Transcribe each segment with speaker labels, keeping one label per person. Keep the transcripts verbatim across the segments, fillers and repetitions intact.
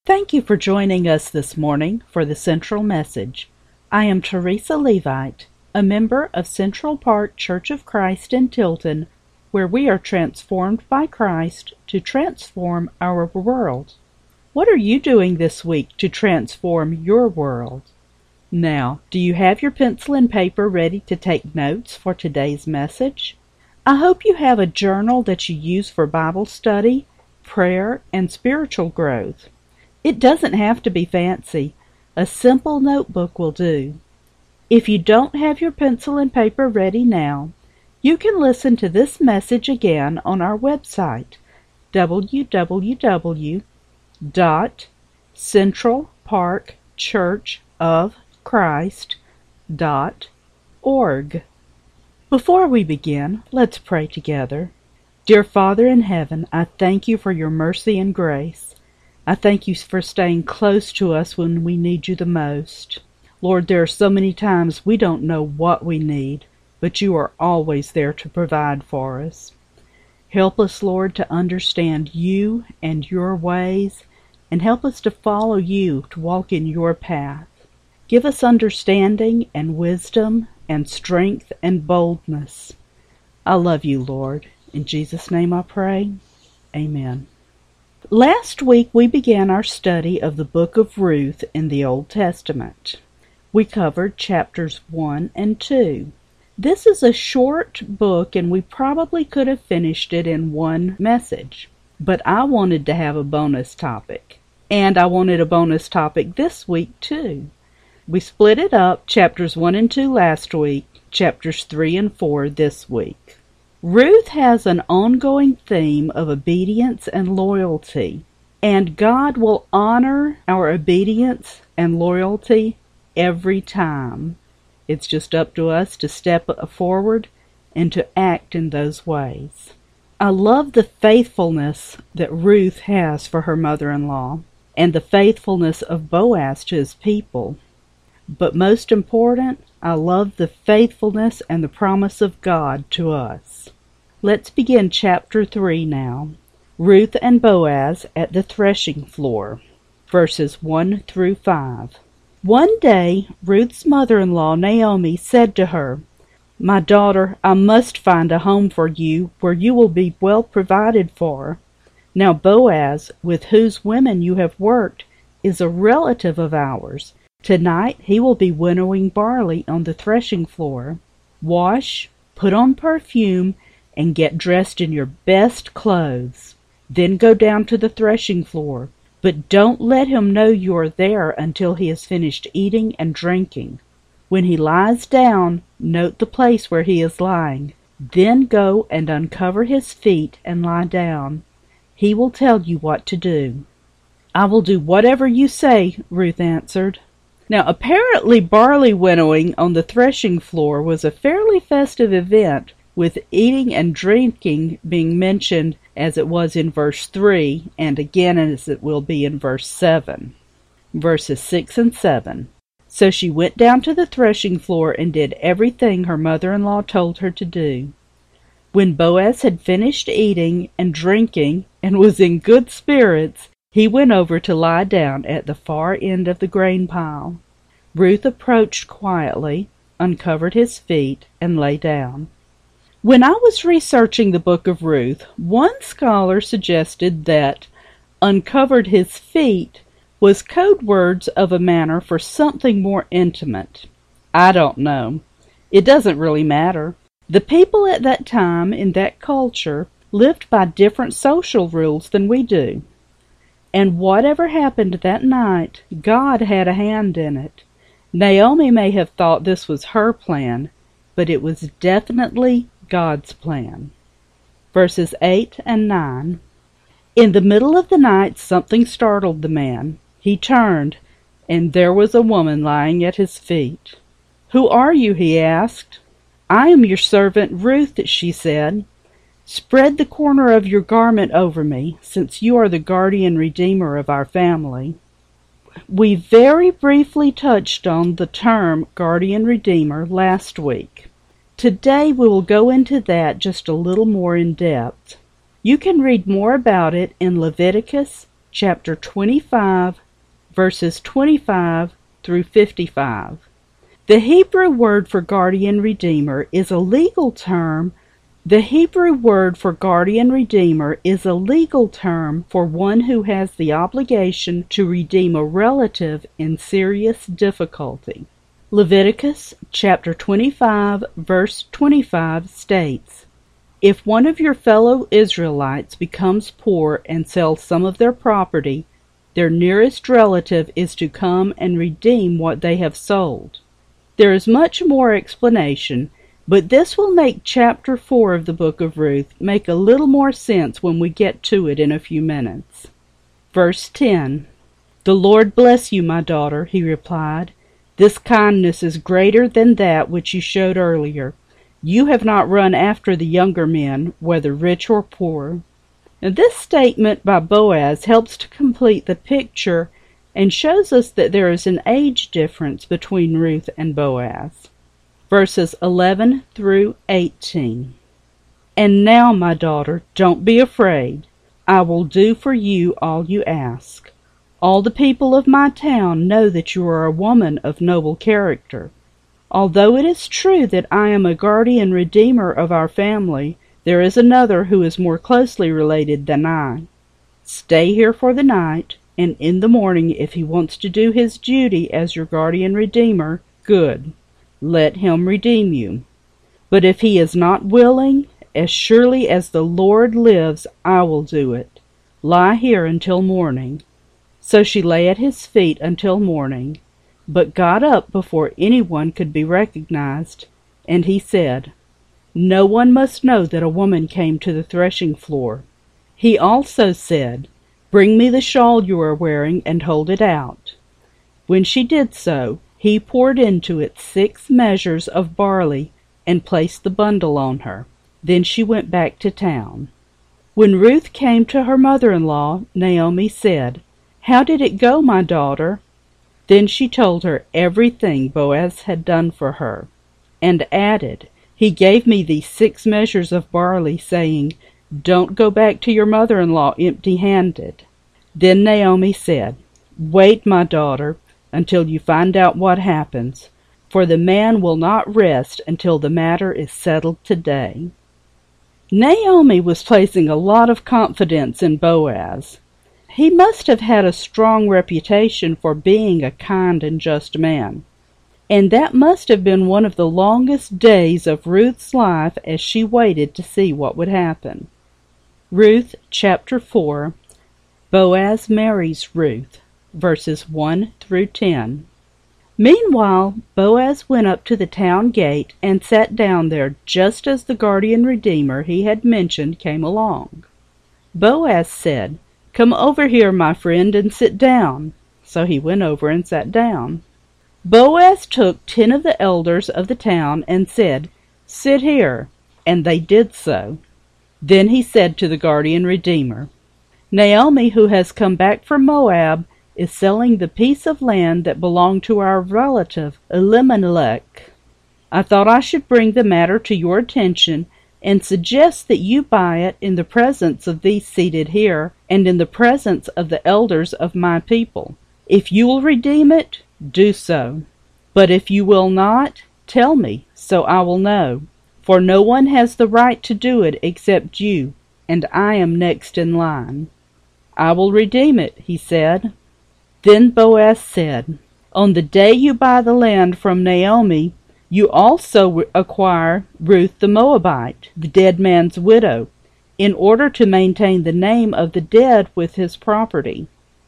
Speaker 1: Thank you for joining us this morning for the Central Message. I am Teresa Levite, a member of Central Park Church of Christ in Tilton, where we are transformed by Christ to transform our world. What are you doing this week to transform your world? Now, do you have your pencil and paper ready to take notes for today's message? I hope you have a journal that you use for Bible study, prayer, and spiritual growth. It doesn't have to be fancy. A simple notebook will do. If you don't have your pencil and paper ready now, you can listen to this message again on our website, w w w dot central park church of christ dot org. Before we begin, let's pray together. Dear Father in heaven, I thank you for your mercy and grace. I thank you for staying close to us when we need you the most. Lord, there are so many times we don't know what we need, but you are always there to provide for us. Help us, Lord, to understand you and your ways, and help us to follow you, to walk in your path. Give us understanding and wisdom and strength and boldness. I love you, Lord. In Jesus' name I pray. Amen. Last week we began our study of the book of Ruth in the Old Testament. We covered chapters one and two. This is a short book and we probably could have finished it in one message, but I wanted to have a bonus topic, and I wanted a bonus topic this week too. We split it up, chapters one and two last week, chapters three and four this week. Ruth has an ongoing theme of obedience and loyalty, and God will honor our obedience and loyalty every time. It's just up to us to step forward and to act in those ways. I love the faithfulness that Ruth has for her mother-in-law and the faithfulness of Boaz to his people. But most important, I love the faithfulness and the promise of God to us. Let's begin chapter three now. Ruth and Boaz at the threshing floor, verses one through five. One day, Ruth's mother-in-law Naomi said to her, "My daughter, I must find a home for you where you will be well provided for. Now Boaz, with whose women you have worked, is a relative of ours. Tonight he will be winnowing barley on the threshing floor. Wash, put on perfume, and get dressed in your best clothes. Then go down to the threshing floor, but don't let him know you are there until he has finished eating and drinking. When he lies down, note the place where he is lying. Then go and uncover his feet and lie down. He will tell you what to do." "I will do whatever you say," Ruth answered. Now, apparently barley winnowing on the threshing floor was a fairly festive event, with eating and drinking being mentioned as it was in verse three, and again as it will be in verse seven. Verses six and seven. So she went down to the threshing floor and did everything her mother-in-law told her to do. When Boaz had finished eating and drinking and was in good spirits, he went over to lie down at the far end of the grain pile. Ruth approached quietly, uncovered his feet, and lay down. When I was researching the book of Ruth, one scholar suggested that "uncovered his feet" was code words of a manner for something more intimate. I don't know. It doesn't really matter. The people at that time in that culture lived by different social rules than we do. And whatever happened that night, God had a hand in it. Naomi may have thought this was her plan, but it was definitely God's plan. Verses eight and nine. In the middle of the night something startled the man. He turned, and there was a woman lying at his feet. "Who are you?" he asked. "I am your servant Ruth," she said. "Spread the corner of your garment over me, since you are the guardian redeemer of our family." We very briefly touched on the term guardian redeemer last week. Today we will go into that just a little more in depth. You can read more about it in Leviticus chapter twenty-five, verses twenty-five through fifty-five. The Hebrew word for guardian redeemer is a legal term. The Hebrew word for guardian redeemer is a legal term for one who has the obligation to redeem a relative in serious difficulty. Leviticus chapter twenty-five, verse twenty-five states, "If one of your fellow Israelites becomes poor and sells some of their property, their nearest relative is to come and redeem what they have sold." There is much more explanation, but this will make chapter four of the book of Ruth make a little more sense when we get to it in a few minutes. Verse ten. "The Lord bless you, my daughter," he replied. "This kindness is greater than that which you showed earlier. You have not run after the younger men, whether rich or poor." And this statement by Boaz helps to complete the picture and shows us that there is an age difference between Ruth and Boaz. Verses eleven through eighteen. "And now, my daughter, don't be afraid. I will do for you all you ask. All the people of my town know that you are a woman of noble character. Although it is true that I am a guardian redeemer of our family, there is another who is more closely related than I. Stay here for the night, and in the morning, if he wants to do his duty as your guardian redeemer, good. Let him redeem you. But if he is not willing, as surely as the Lord lives, I will do it. Lie here until morning." So she lay at his feet until morning, but got up before anyone could be recognized, and he said, "No one must know that a woman came to the threshing floor." He also said, "Bring me the shawl you are wearing and hold it out." When she did so, he poured into it six measures of barley and placed the bundle on her. Then she went back to town. When Ruth came to her mother-in-law, Naomi said, "How did it go, my daughter?" Then she told her everything Boaz had done for her, and added, "He gave me these six measures of barley, saying, 'Don't go back to your mother-in-law empty-handed.'" Then Naomi said, "Wait, my daughter, until you find out what happens, for the man will not rest until the matter is settled today." Naomi was placing a lot of confidence in Boaz. He must have had a strong reputation for being a kind and just man, and that must have been one of the longest days of Ruth's life as she waited to see what would happen. Ruth chapter four. Boaz marries Ruth, verses one through ten. Meanwhile, Boaz went up to the town gate and sat down there just as the guardian redeemer he had mentioned came along. Boaz said, "Come over here, my friend, and sit down." So he went over and sat down. Boaz took ten of the elders of the town and said, "Sit here," and they did so. Then he said to the guardian redeemer, "Naomi, who has come back from Moab, is selling the piece of land that belonged to our relative Elimelech. I thought I should bring the matter to your attention and suggest that you buy it in the presence of these seated here and in the presence of the elders of my people. If you will redeem it, do so. But if you will not, tell me, so I will know. For no one has the right to do it except you, and I am next in line." "I will redeem it," he said. Then Boaz said, "On the day you buy the land from Naomi, you also acquire Ruth the Moabite, the dead man's widow, in order to maintain the name of the dead with his property."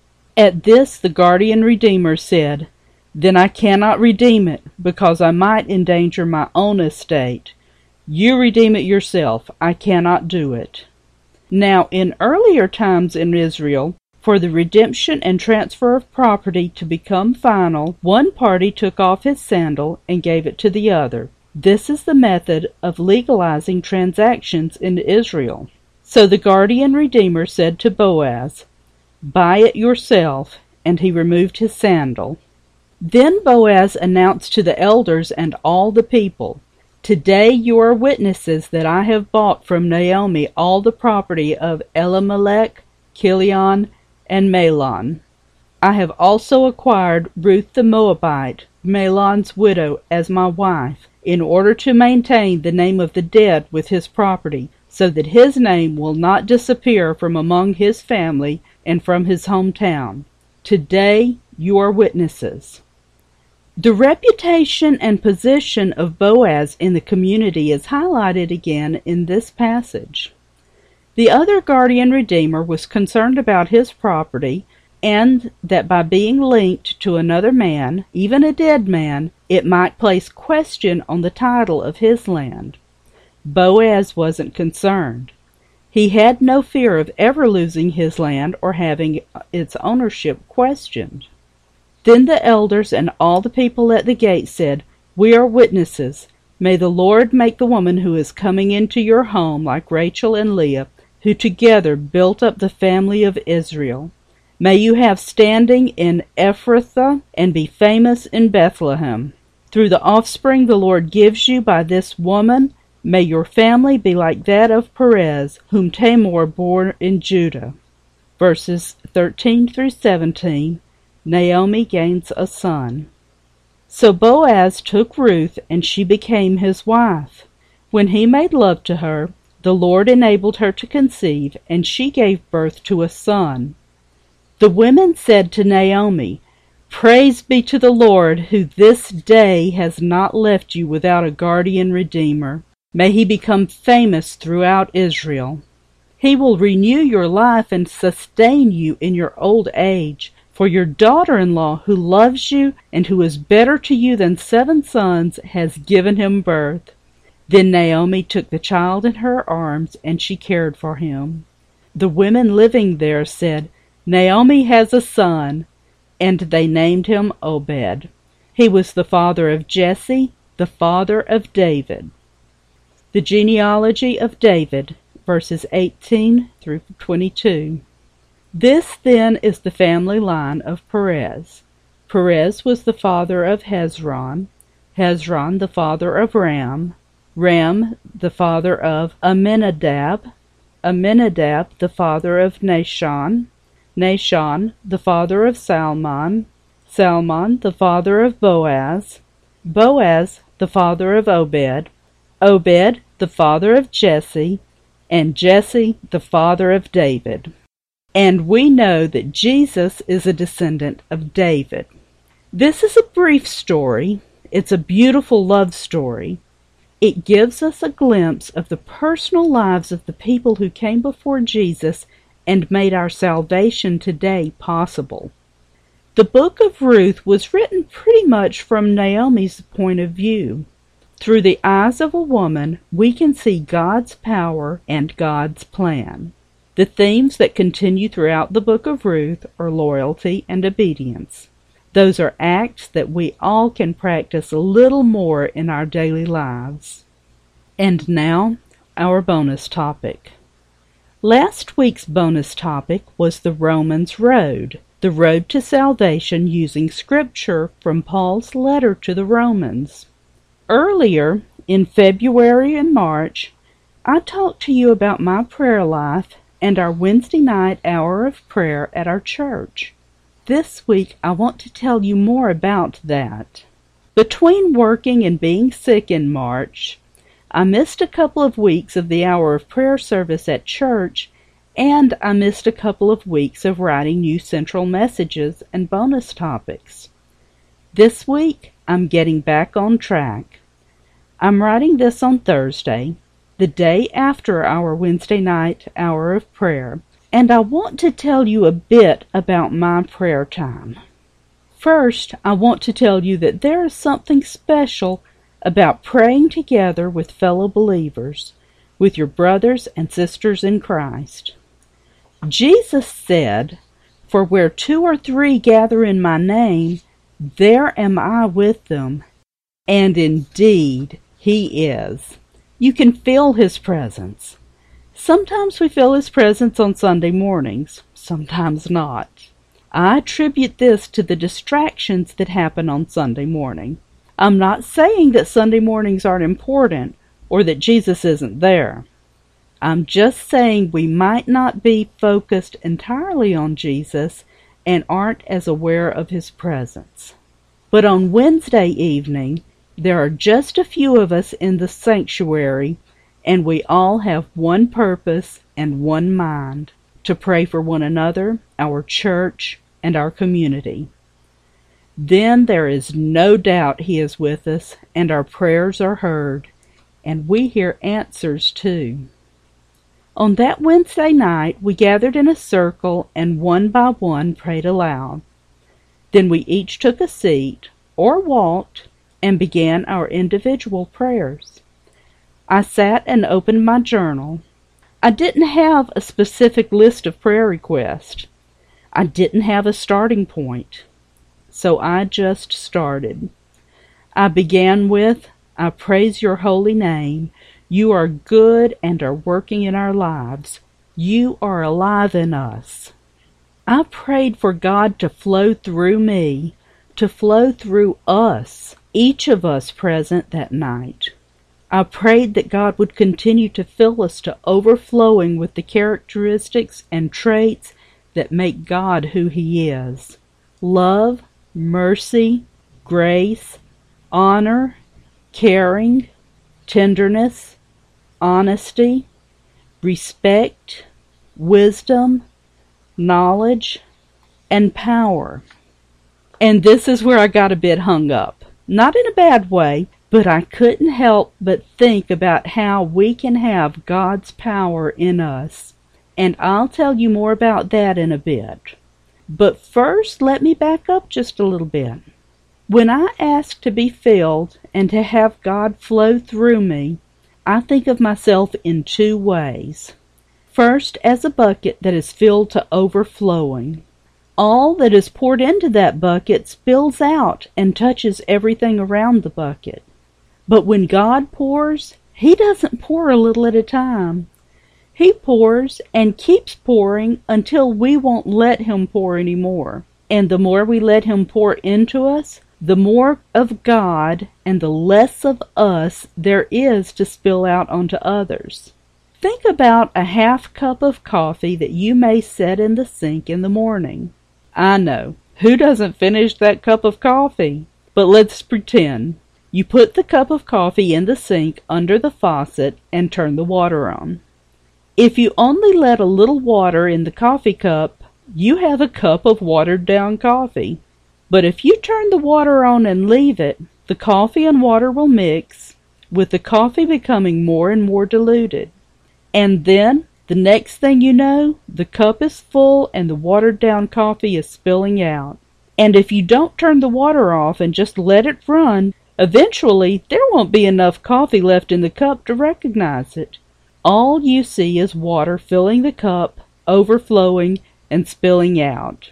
Speaker 1: At this the guardian redeemer said, "Then I cannot redeem it, because I might endanger my own estate. You redeem it yourself. I cannot do it." Now, in earlier times in Israel, for the redemption and transfer of property to become final, one party took off his sandal and gave it to the other. This is the method of legalizing transactions in Israel. So the guardian redeemer said to Boaz, "Buy it yourself," and he removed his sandal. Then Boaz announced to the elders and all the people, "Today you are witnesses that I have bought from Naomi all the property of Elimelech, Chilion, and Mahlon. I have also acquired Ruth the Moabite, Mahlon's widow, as my wife, in order to maintain the name of the dead with his property, so that his name will not disappear from among his family and from his hometown. Today you are witnesses. The reputation and position of Boaz in the community is highlighted again in this passage. The other guardian redeemer was concerned about his property, and that by being linked to another man, even a dead man, it might place question on the title of his land. Boaz wasn't concerned. He had no fear of ever losing his land or having its ownership questioned. Then the elders and all the people at the gate said, "We are witnesses. May the Lord make the woman who is coming into your home like Rachel and Leah, who together built up the family of Israel. May you have standing in Ephrathah and be famous in Bethlehem. Through the offspring the Lord gives you by this woman, may your family be like that of Perez, whom Tamar bore in Judah." Verses thirteen through seventeen, Naomi gains a son. So Boaz took Ruth, and she became his wife. When he made love to her, the Lord enabled her to conceive, and she gave birth to a son. The women said to Naomi, "Praise be to the Lord, who this day has not left you without a guardian redeemer. May he become famous throughout Israel. He will renew your life and sustain you in your old age. For your daughter-in-law, who loves you and who is better to you than seven sons, has given him birth." Then Naomi took the child in her arms, and she cared for him. The women living there said, "Naomi has a son," and they named him Obed. He was the father of Jesse, the father of David. The genealogy of David, verses eighteen through twenty-two. This then is the family line of Perez. Perez was the father of Hezron, Hezron the father of Ram, Ram the father of Amminadab, Amminadab the father of Nahshon, Nahshon the father of Salmon, Salmon the father of Boaz, Boaz the father of Obed, Obed the father of Jesse, and Jesse the father of David. And we know that Jesus is a descendant of David. This is a brief story. It's a beautiful love story. It gives us a glimpse of the personal lives of the people who came before Jesus and made our salvation today possible. The book of Ruth was written pretty much from Naomi's point of view. Through the eyes of a woman, we can see God's power and God's plan. The themes that continue throughout the book of Ruth are loyalty and obedience. Those are acts that we all can practice a little more in our daily lives. And now, our bonus topic. Last week's bonus topic was the Romans Road, the road to salvation using scripture from Paul's letter to the Romans. Earlier, in February and March, I talked to you about my prayer life and our Wednesday night hour of prayer at our church. This week I want to tell you more about that. Between working and being sick in March, I missed a couple of weeks of the hour of prayer service at church, and I missed a couple of weeks of writing new central messages and bonus topics. This week I'm getting back on track. I'm writing this on Thursday, the day after our Wednesday night hour of prayer, and I want to tell you a bit about my prayer time. First, I want to tell you that there is something special about praying together with fellow believers, with your brothers and sisters in Christ. Jesus said, "For where two or three gather in my name, there am I with them." And indeed, He is. You can feel His presence. Sometimes we feel His presence on Sunday mornings, sometimes not. I attribute this to the distractions that happen on Sunday morning. I'm not saying that Sunday mornings aren't important or that Jesus isn't there. I'm just saying we might not be focused entirely on Jesus and aren't as aware of his presence. But on Wednesday evening, there are just a few of us in the sanctuary, and we all have one purpose and one mind: to pray for one another, our church, and our community. Then there is no doubt he is with us, and our prayers are heard, and we hear answers too. On that Wednesday night, we gathered in a circle and one by one prayed aloud. Then we each took a seat, or walked, and began our individual prayers. I sat and opened my journal. I didn't have a specific list of prayer requests. I didn't have a starting point. So I just started. I began with, I praise your holy name. You are good and are working in our lives. You are alive in us. I prayed for God to flow through me, to flow through us, each of us present that night. I prayed that God would continue to fill us to overflowing with the characteristics and traits that make God who he is: love, mercy, grace, honor, caring, tenderness, honesty, respect, wisdom, knowledge, and power. And this is where I got a bit hung up. Not in a bad way, but I couldn't help but think about how we can have God's power in us. And I'll tell you more about that in a bit. But first, let me back up just a little bit. When I ask to be filled and to have God flow through me, I think of myself in two ways. First, as a bucket that is filled to overflowing. All that is poured into that bucket spills out and touches everything around the bucket. But when God pours, he doesn't pour a little at a time. He pours and keeps pouring until we won't let him pour anymore. And the more we let him pour into us, the more of God and the less of us there is to spill out onto others. Think about a half cup of coffee that you may set in the sink in the morning. I know, who doesn't finish that cup of coffee? But let's pretend. You put the cup of coffee in the sink under the faucet and turn the water on. If you only let a little water in the coffee cup, you have a cup of watered-down coffee. But if you turn the water on and leave it, the coffee and water will mix, with the coffee becoming more and more diluted. And then, the next thing you know, the cup is full and the watered-down coffee is spilling out. And if you don't turn the water off and just let it run, eventually there won't be enough coffee left in the cup to recognize it. All you see is water filling the cup, overflowing, and spilling out.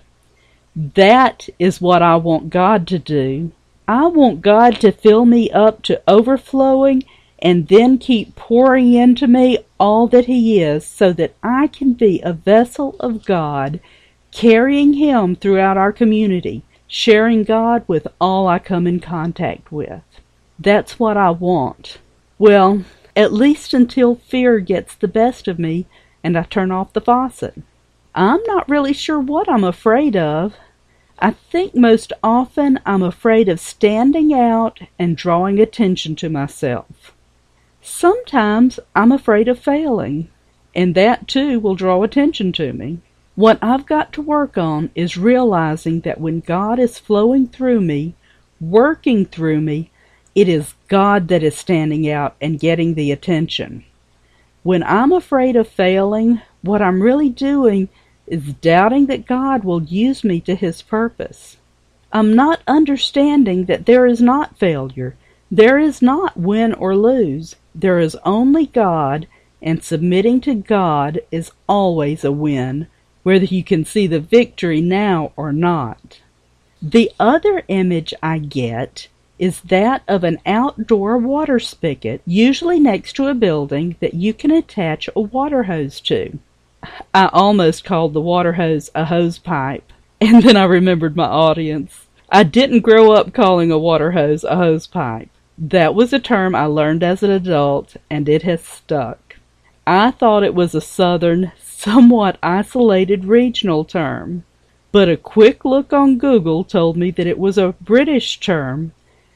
Speaker 1: That is what I want God to do. I want God to fill me up to overflowing and then keep pouring into me all that he is, so that I can be a vessel of God, carrying him throughout our community, sharing God with all I come in contact with. That's what I want. Well, at least until fear gets the best of me and I turn off the faucet. I'm not really sure what I'm afraid of. I think most often I'm afraid of standing out and drawing attention to myself. Sometimes I'm afraid of failing, and that too will draw attention to me. What I've got to work on is realizing that when God is flowing through me, working through me, it is God that is standing out and getting the attention. When I'm afraid of failing, what I'm really doing is doubting that God will use me to his purpose. I'm not understanding that there is not failure. There is not win or lose. There is only God, and submitting to God is always a win, whether you can see the victory now or not. The other image I get is that of an outdoor water spigot, usually next to a building that you can attach a water hose to. I almost called the water hose a hose pipe, and then I remembered my audience. I didn't grow up calling a water hose a hose pipe. That was a term I learned as an adult, and it has stuck. I thought it was a southern, somewhat isolated regional term, but a quick look on Google told me that it was a British term,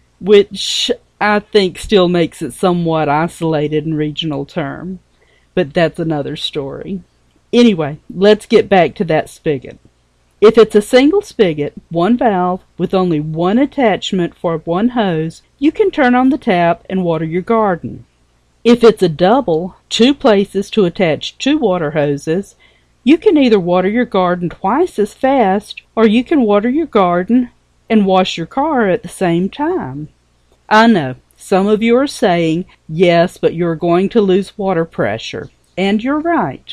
Speaker 1: which I think still makes it somewhat isolated and regional term, but that's another story. Anyway, let's get back to that spigot. If it's a single spigot, one valve, with only one attachment for one hose, you can turn on the tap and water your garden. If it's a double, two places to attach two water hoses, you can either water your garden twice as fast, or you can water your garden and wash your car at the same time. I know, some of you are saying, yes, but you're going to lose water pressure, and you're right.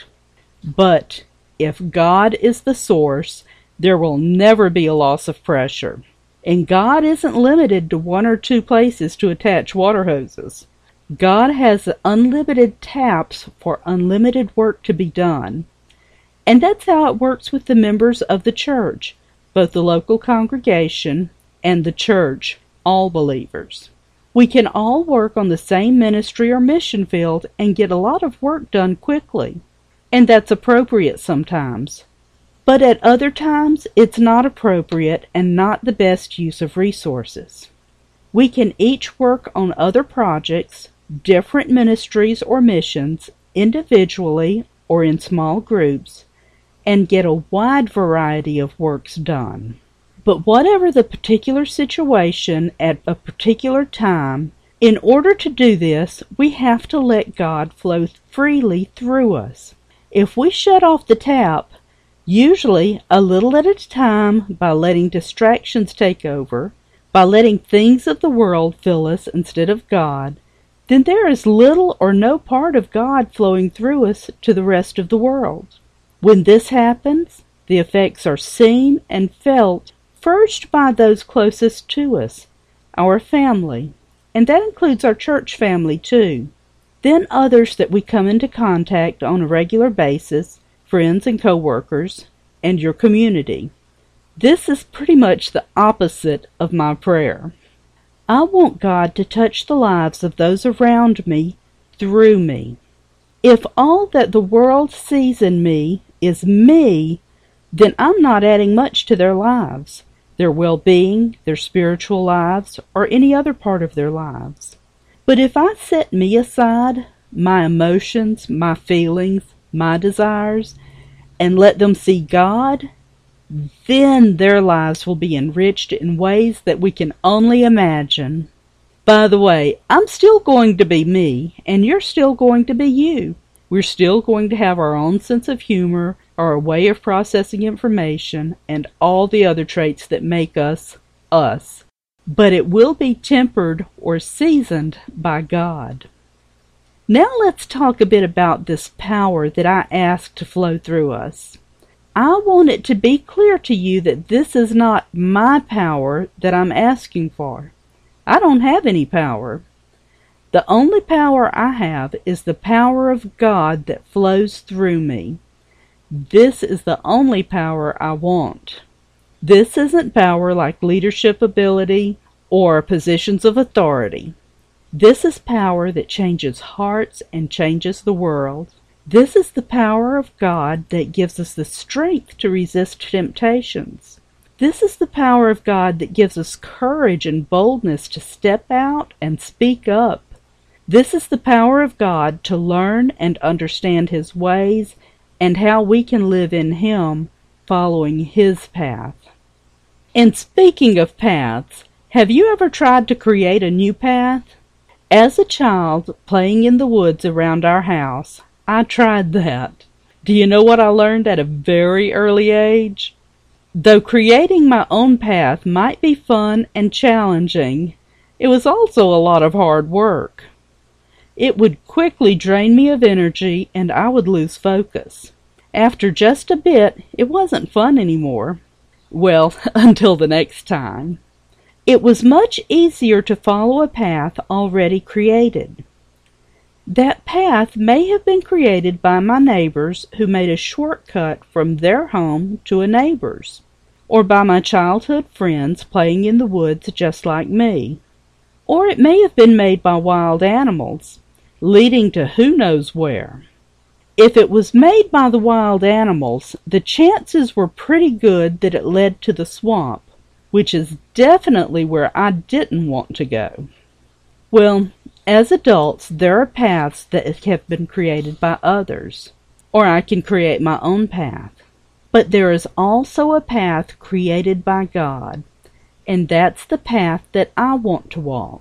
Speaker 1: But if God is the source, there will never be a loss of pressure. And God isn't limited to one or two places to attach water hoses. God has unlimited taps for unlimited work to be done. And that's how it works with the members of the church, both the local congregation and the church, all believers. We can all work on the same ministry or mission field and get a lot of work done quickly. And that's appropriate sometimes. But at other times, it's not appropriate and not the best use of resources. We can each work on other projects, different ministries or missions, individually or in small groups, and get a wide variety of works done. But whatever the particular situation at a particular time, in order to do this, we have to let God flow freely through us. If we shut off the tap, usually a little at a time, by letting distractions take over, by letting things of the world fill us instead of God, then there is little or no part of God flowing through us to the rest of the world. When this happens, the effects are seen and felt first by those closest to us, our family, and that includes our church family too. Then others that we come into contact on a regular basis, friends and co-workers, and your community. This is pretty much the opposite of my prayer. I want God to touch the lives of those around me through me. If all that the world sees in me is me, then I'm not adding much to their lives, their well-being, their spiritual lives, or any other part of their lives. But if I set me aside, my emotions, my feelings, my desires, and let them see God, then their lives will be enriched in ways that we can only imagine. By the way, I'm still going to be me, and you're still going to be you. We're still going to have our own sense of humor, our way of processing information, and all the other traits that make us, us. But it will be tempered or seasoned by God. Now let's talk a bit about this power that I ask to flow through us. I want it to be clear to you that this is not my power that I'm asking for. I don't have any power. The only power I have is the power of God that flows through me. This is the only power I want. This isn't power like leadership ability or positions of authority. This is power that changes hearts and changes the world. This is the power of God that gives us the strength to resist temptations. This is the power of God that gives us courage and boldness to step out and speak up. This is the power of God to learn and understand His ways and how we can live in Him, following His path. And speaking of paths, have you ever tried to create a new path? As a child, playing in the woods around our house, I tried that. Do you know what I learned at a very early age? Though creating my own path might be fun and challenging, it was also a lot of hard work. It would quickly drain me of energy and I would lose focus. After just a bit, it wasn't fun anymore. Well, until the next time. It was much easier to follow a path already created. That path may have been created by my neighbors who made a shortcut from their home to a neighbor's, or by my childhood friends playing in the woods just like me. Or it may have been made by wild animals, leading to who knows where. If it was made by the wild animals, the chances were pretty good that it led to the swamp, which is definitely where I didn't want to go. Well, as adults, there are paths that have been created by others, or I can create my own path. But there is also a path created by God, and that's the path that I want to walk.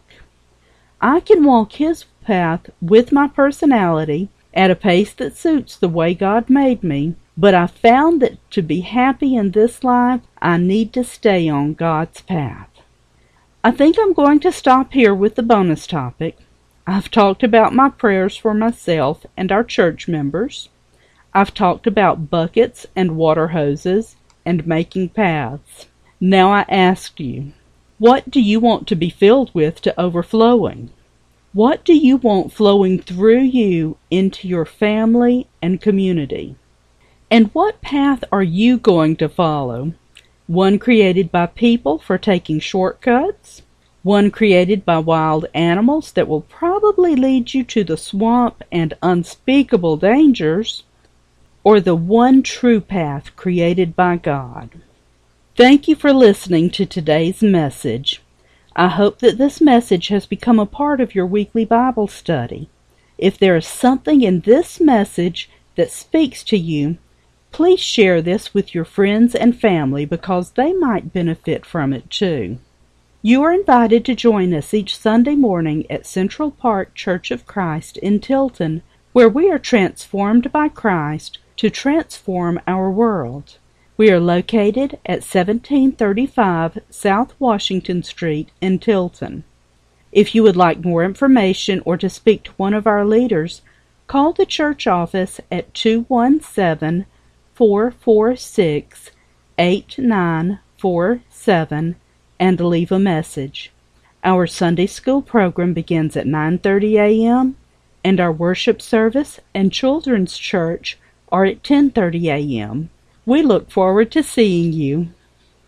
Speaker 1: I can walk His path with my personality at a pace that suits the way God made me, but I found that to be happy in this life, I need to stay on God's path. I think I'm going to stop here with the bonus topic. I've talked about my prayers for myself and our church members. I've talked about buckets and water hoses and making paths. Now I ask you, what do you want to be filled with to overflowing? What do you want flowing through you into your family and community? And what path are you going to follow? One created by people for taking shortcuts? One created by wild animals that will probably lead you to the swamp and unspeakable dangers? Or the one true path created by God? Thank you for listening to today's message. I hope that this message has become a part of your weekly Bible study. If there is something in this message that speaks to you, please share this with your friends and family because they might benefit from it too. You are invited to join us each Sunday morning at Central Park Church of Christ in Tilton, where we are transformed by Christ to transform our world. We are located at seventeen thirty-five South Washington Street in Tilton. If you would like more information or to speak to one of our leaders, call the church office at two one seven, four four six, eight nine four seven and leave a message. Our Sunday school program begins at nine thirty a.m. and our worship service and children's church are at ten thirty a.m. We look forward to seeing you.